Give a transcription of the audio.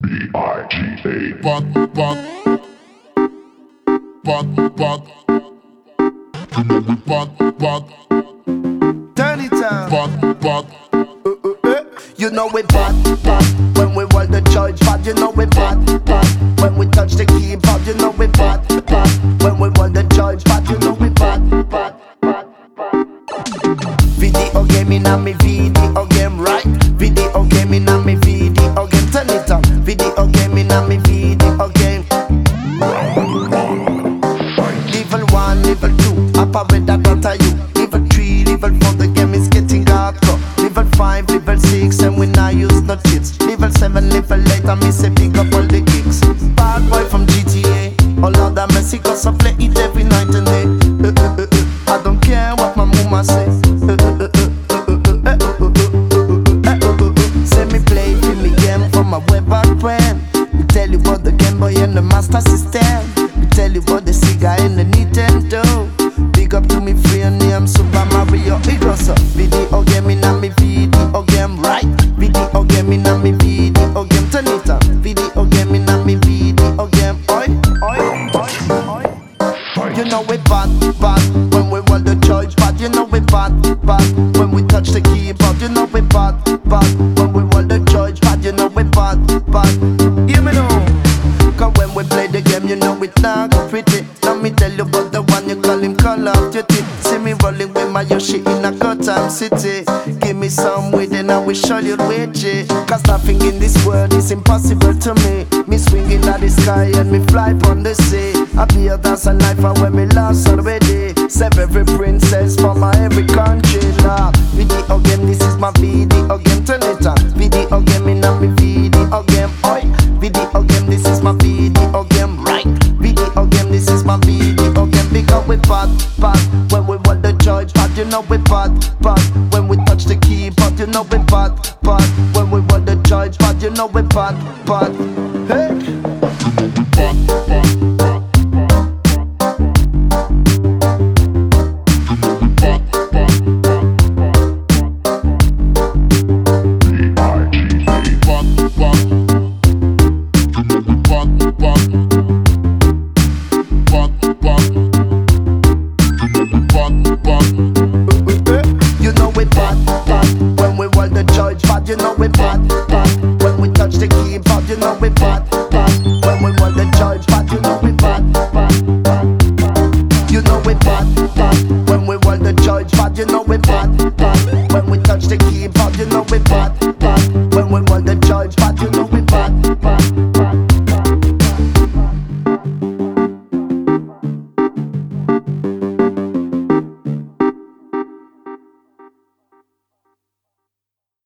B-I-G-A. Bad, bad, bad, bad. You know we bad, bad, Turn it on. bad, bad. You know we bad, bad. When we hold the judge bad, you know we bad, bad. When we touch the keyboard, you know we bad, bad. When we hold the judge bad, you know we bad, bad, bad, bad. Video gaming and me video game right. Video gaming and me video game. Turn it on. Video gaming and me video game. Level 1, level 2, up with that what are you? Level 3, level 4, the game is getting hardcore. Level 5, level 6, and we now use no cheats. Level 7, level 8, and me say pick up all the gigs. Bad boy from GTA, all of that messy cause I play it every night and day. I don't care what my mama say. Say me play for me game from my way back when. Me tell you about the Game Boy and the Master System. Me tell you about the Sega and the Nintendo. Big up to me friend name Super Mario. It goes up. Video gaming and me video game right. Video gaming and me video game. Turn it on. Video gaming and me video game. Oi, oi, oi, oi. You know we bad, bad. When we hold the judge bad, you know we bad, bad. When we touch the keyboard, you know we bad, bad. When we hold the judge bad, you know we bad, bad. Hear me now. Cause when we play the game, you know it's not pretty. Let me tell you about the one you call him Call of Duty. See me rolling with my Yoshi in a Gotham City. Give me some weed and I will show you which it. Cause nothing in this world is impossible to me. Me swinging at the sky and me fly on the sea. I be a dance and life and when me lost already. Save every princess from my every country. Love video game, this is my video game. Turn it on. Video game in a me video game. Oi, video game, this is my video game. Right, video game, this is my video game. Because we bad, bad. When we want the judge bad, you know we bad, bad. When we touch the keyboard, you know we bad, bad. When we want the judge bad, you know we bad, bad. Hey. Bad, bad, bad. You know we bad, bad. When we touch the keyboard, you know we bad.